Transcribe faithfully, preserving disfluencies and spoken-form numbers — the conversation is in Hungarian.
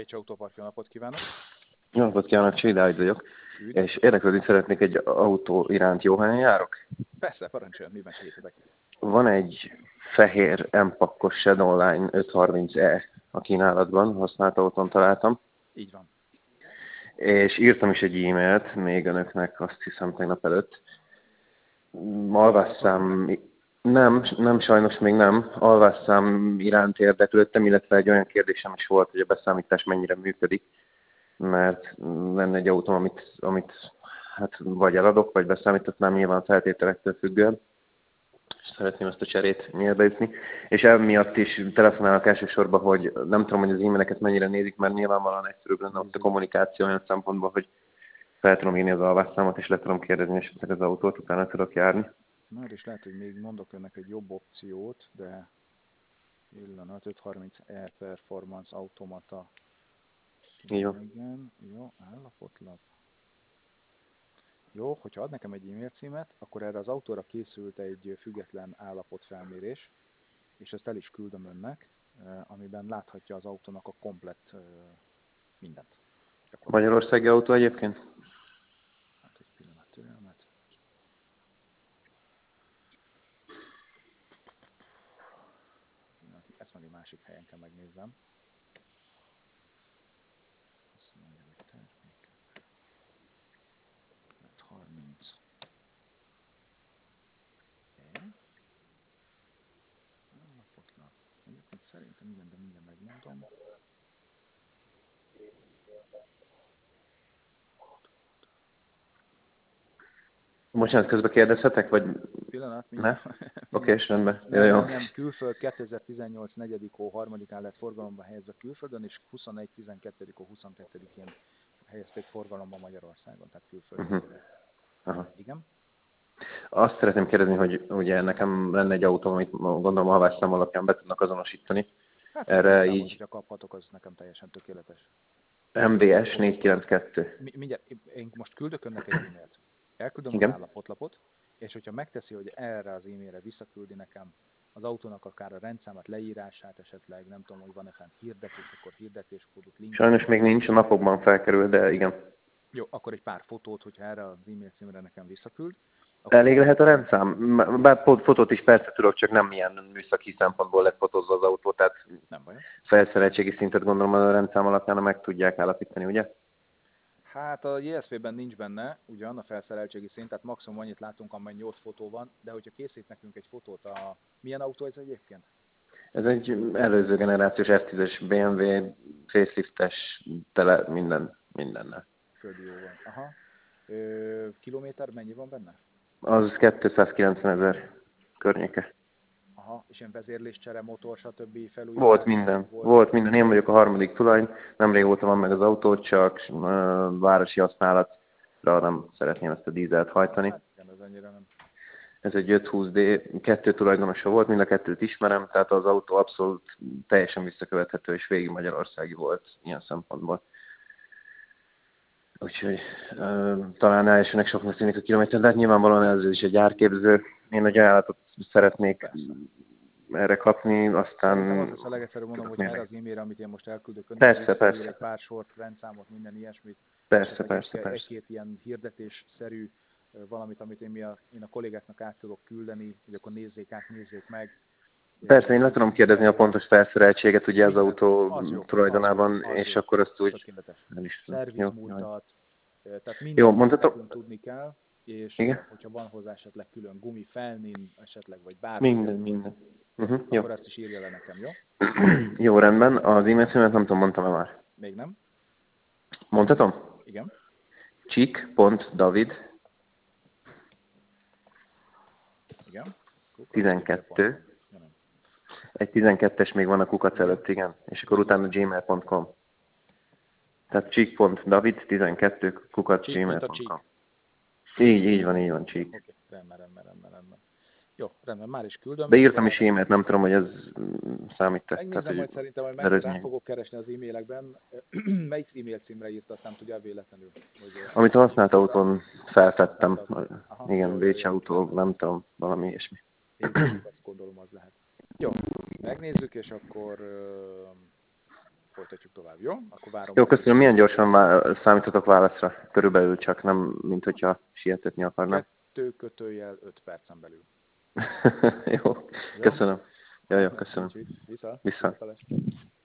Bécsi Autópark, jó napot kívánok! Jó napot kívánok, Csidi Dávid vagyok. Üdv. És érdeklődni szeretnék egy autó iránt, jó helyen járok? Persze, parancsoljon, miben segíthetek? Van egy fehér M-pakkos Shadowline ötszázharminc e a kínálatban, használt autón találtam. Így van. És írtam is egy e-mailt még önöknek, azt hiszem tegnap előtt. Alvásszám, nem, nem sajnos még nem, alvásszám iránt érdeklődtem, illetve egy olyan kérdésem is volt, hogy a beszámítás mennyire működik, mert lenne egy autóm, amit, amit hát vagy eladok, vagy beszámíthatnám, nyilván feltételektől függően, és szeretném ezt a cserét nyílbe jutni. És emiatt is telefonálok elsősorban, hogy nem tudom, hogy az e-maileket mennyire nézik, mert nyilvánvalóan egyszerűbb lenne ott a kommunikáció olyan szempontból, hogy fel tudom írni az alvásszámot, és le tudom kérdezni esetleg az autót, utána tudok járni. Na, és lehet, hogy még mondok önnek egy jobb opciót, de pillanat, ötszázharminc e Performance Automata. Jó. Igen, jó, állapotlap. Jó, hogyha ad nekem egy e-mail címet, akkor erre az autóra készült egy független állapotfelmérés, és ezt el is küldöm önnek, amiben láthatja az autónak a komplett mindent. Magyarországi autó egyébként? Hát egy pillanat türelmet. Ezt meg egy másik helyen kell megnézzem. Azt mondja, hogy termékek. ötszázharminc. E? Állapotlap. Egyébként szerintem igen, de mindjárt megmondom. Bocsánat, közben kérdezhetek, vagy... Pillanat, ne? Oké, és rendben. Nem, nem, nem, külföld kétezer-tizennyolc negyedik hó harmadikán lett forgalomba helyezve külföldön, és huszonegy tizenkettő huszonkettőjén helyezték forgalomba Magyarországon, tehát külföldön. Uh-huh. Aha. Igen? Azt szeretném kérdezni, hogy ugye nekem lenne egy autó, amit gondolom a havásszám alapján be tudnak azonosítani. Hát erre számot, így... hogyha kaphatok, az nekem teljesen tökéletes. em vé es négyszázkilencvenkettő. Mi, mindjárt, én most küldök önnek egy e-mailt. Elküldöm Igen? az állapotlapot, és hogyha megteszi, hogy erre az e-mailre visszaküldi nekem az autónak akár a rendszámát, leírását esetleg, nem tudom, hogy van-e fent hirdetés, akkor hirdetéskódot, link. Sajnos még nincs, a napokban felkerül, de igen. Jó, akkor egy pár fotót, hogyha erre az e-mail címre nekem visszaküld. Elég lehet a rendszám? Bár fotót is persze tudok, csak nem ilyen műszaki szempontból lett fotózva az autó, tehát nem baj. felszereltségi szintet gondolom a rendszám alapján meg tudják állapítani, ugye? Hát a jé es pé-ben nincs benne ugyan a felszereltségi szint, tehát maximum annyit látunk, amely nyolc fotó van, de hogyha készít nekünk egy fotót, a... milyen autó ez egyébként? Ez egy előző generációs ef tízes bé em vé, faceliftes, tele, minden, mindennel. Földi jó van. Aha. Ö, kilométer mennyi van benne? Az kétszázkilencven ezer környéke. Aha, és ilyen vezérléscsere, motor, stb. Felújítás? Volt minden, volt. volt minden. Én vagyok a harmadik tulaj, nem régóta van meg az autó, csak uh, városi használatra nem szeretném ezt a dízelt hajtani. Hát igen, ez annyira nem. Ez egy ötszázhúsz dé, kettő tulajdonosa volt, mind a kettőt ismerem, tehát az autó abszolút teljesen visszakövethető, és végig magyarországi volt ilyen szempontból. Úgyhogy uh, talán elsőnek soknak tűnik a kilométer, de hát nyilvánvalóan ez is egy árképző. Én egy ajánlatot szeretnék Persze. erre kapni, aztán... Szerintem az a legegyszerűbb mondom, hogy erre az e-mailre, amit én most elküldök önnek, persze, persze. egy pár sort, rendszámot, minden ilyesmit. Persze, persze, egy, persze. Egy-két ilyen hirdetésszerű valamit, amit én, mi a, én a kollégáknak át tudok küldeni, hogy akkor nézzék át, nézzék meg. Persze, én le tudom kérdezni a pontos felszereltséget ugye az autó az jó, tulajdonában, az jó, az és jó. akkor azt úgy... Tökéletes. Nem is Szervizmúltat, tehát mindent jó, mondhatom? nekünk tudni kell, és igen? hogyha van hozzá esetleg külön gumi, felnin, esetleg, vagy bármi. Minden, minden. Uh-huh, akkor jó. azt is írja le nekem, jó? Jó, rendben. Az e-mail címet nem tudom, mondtam-e már? Még nem. Mondhatom? Igen. csik pont david Igen. tizenkettő. Egy tizenkettes még van a kukac előtt, igen. És akkor utána gmail pont com. Tehát csik pont david tizenkettő kukac gmail pont com. Így, így van, így van, csík. Oké, okay. rendben, rendben, rendben, rendben. Jó, rendben, már is küldöm. De írtam is e-mailt, nem tudom, hogy ez számít-e. Megnézem, tehát, majd szerintem, hogy meg rá fogok keresni az e-mailekben. Melyik e-mail címre írt, azt nem tudja véletlenül. Hogy amit a használt autón feltettem. Aha, igen, Bécsi autó, nem tudom, valami ilyesmi. Én azt gondolom, az lehet. Jó, megnézzük, és akkor uh, folytatjuk tovább, jó? Akkor várom. Jó, köszönöm. Milyen gyorsan vá- számítotok válaszra? Körülbelül csak, nem, mint hogyha sietetni akarnám. Kettő kötőjel öt percen belül. Jó, Jó? köszönöm. Jó, jó, köszönöm. Nincs mit. Vissza. Vissza. Szia, Feles.